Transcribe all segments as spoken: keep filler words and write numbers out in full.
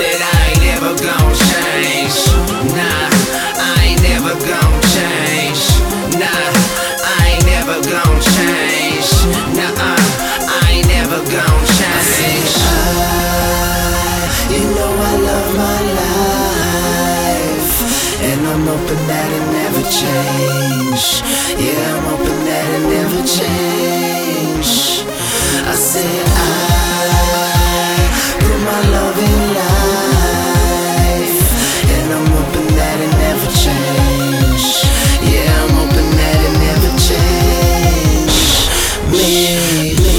Said I ain't never gon' change. Nah, I ain't never gon' change. Nah, I ain't never gon' change. Nah, I ain't never gon' change. I, you know I love my life, and I'm hoping that it never change. Yeah, I'm hoping that it never change. I said I put my love in life, and I'm hoping that it never change. Yeah, I'm hoping that it never change. Me, me.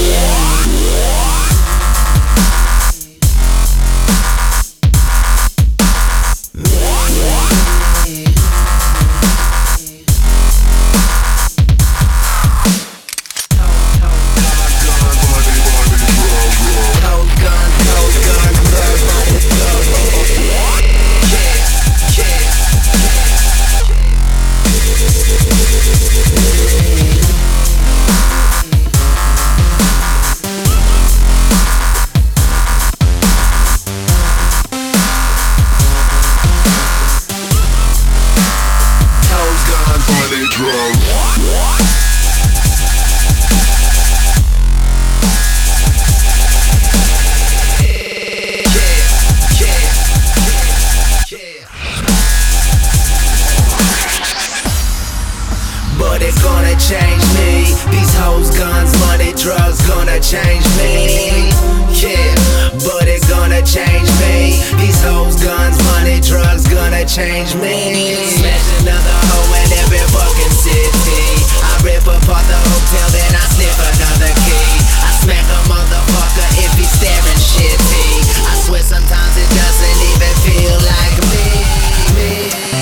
But it's gonna change me. These hoes, guns, money, drugs gonna change me. Yeah, but it's gonna change me. These hoes, guns, money, drugs gonna change me. Smash another hoe in every fucking city. I rip apart the hotel, then I sniff another key. I smack a motherfucker if he's staring shitty. I swear sometimes it doesn't even feel like me, me.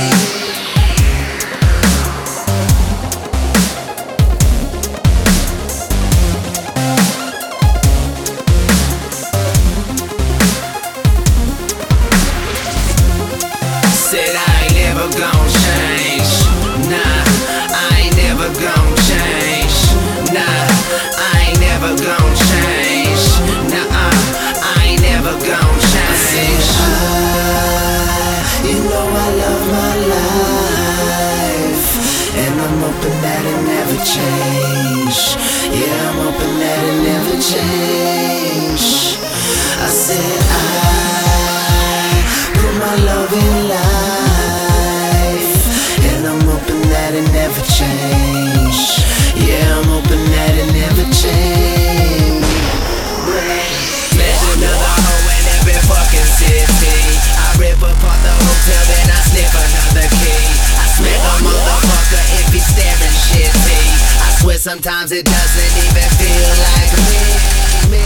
Said I ain't never gon' change. Nah, I ain't never gon' change. Nah, I ain't never gon' change. Nah, I ain't never gon' change. I, you know I love my life, and I'm hoping that it never change. Yeah, I'm hoping that it never change. I said I put my love in life, and I'm hoping that it never change. Yeah, I'm hoping that it never change. Smash another hoe in every fucking city. I rip apart the hotel, then I sniff another key. I smack a motherfucker if he's staring shitty. I swear sometimes it doesn't even feel like me, me.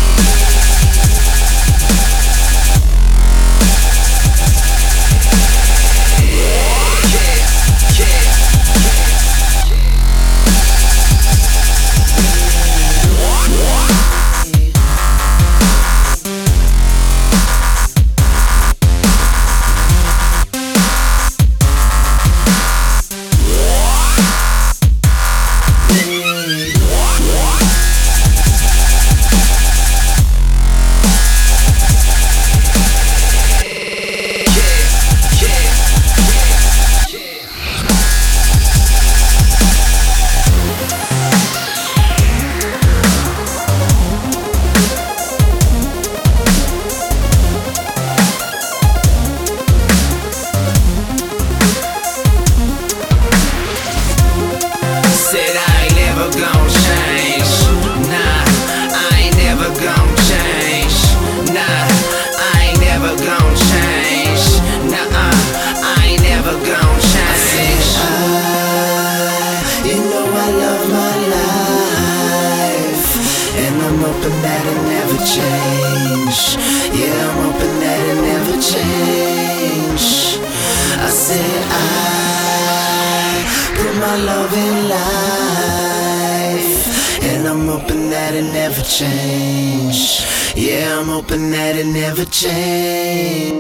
Said I ain't never gon' change. Nah, I ain't never gon' change. Nah, I ain't never gon' change. Nah, I ain't never gon' change. I, you know I love my life, and I'm hoping that it never change. Yeah, I'm hoping that it never change. I said I put my love in life, and I'm hoping that it never change. Yeah, I'm hoping that it never change.